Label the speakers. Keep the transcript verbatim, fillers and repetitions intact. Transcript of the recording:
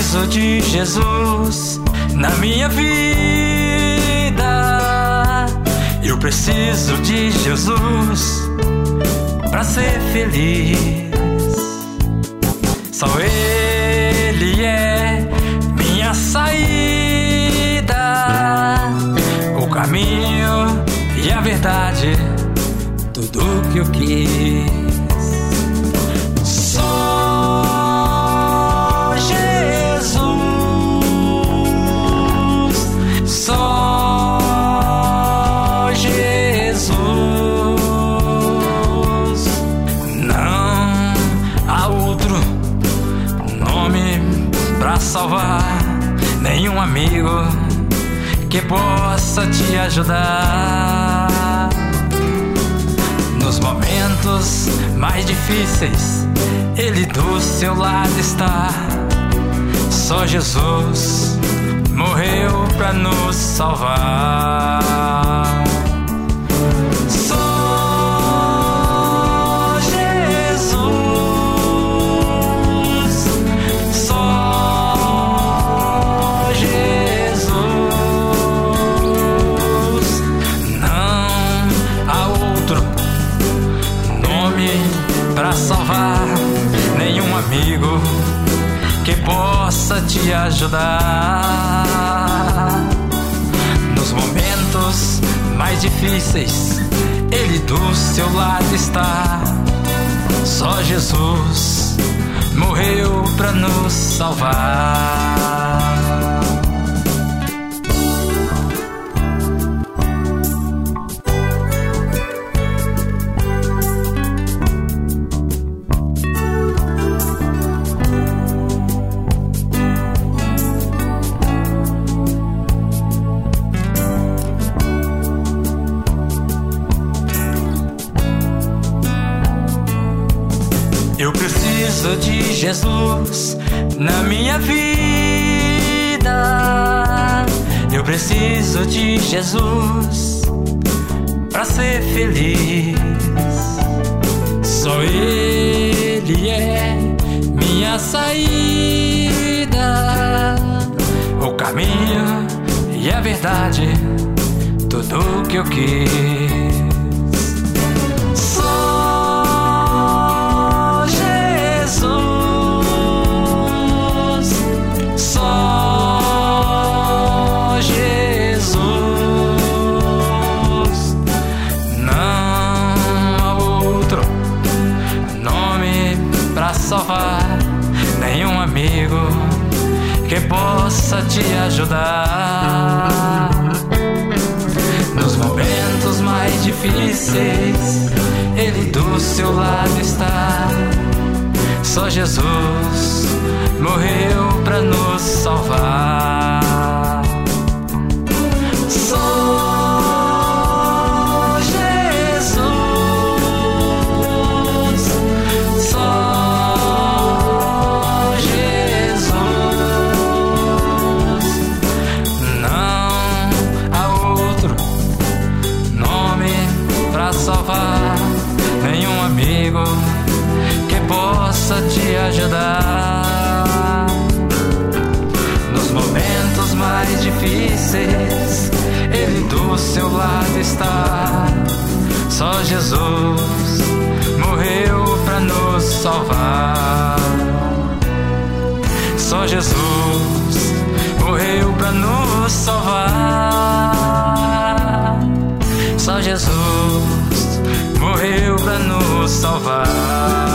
Speaker 1: preciso de Jesus na minha vida. Eu preciso de Jesus pra ser feliz. Só Ele é minha saída, o caminho e a verdade, tudo que eu quis. Só Jesus, só Jesus, não há outro nome pra salvar, nenhum amigo que possa te ajudar. Nos momentos mais difíceis, Ele do seu lado está. Só Jesus morreu pra nos salvar. Só Jesus, só Jesus, não há outro nome pra salvar, nenhum amigo que possa te ajudar. Nos momentos mais difíceis, Ele do seu lado está. Só Jesus morreu pra nos salvar. Eu preciso de Jesus na minha vida. Eu preciso de Jesus pra ser feliz. Só Ele é minha saída, o caminho e a verdade, tudo que eu quis. Salvar nenhum amigo que possa te ajudar. Nos momentos mais difíceis, Ele do seu lado está. Só Jesus morreu pra nos salvar. Só nenhum amigo que possa te ajudar. Nos momentos mais difíceis, Ele do seu lado está. Só Jesus morreu pra nos salvar. Só Jesus morreu pra nos salvar. Só Jesus morreu pra nos salvar.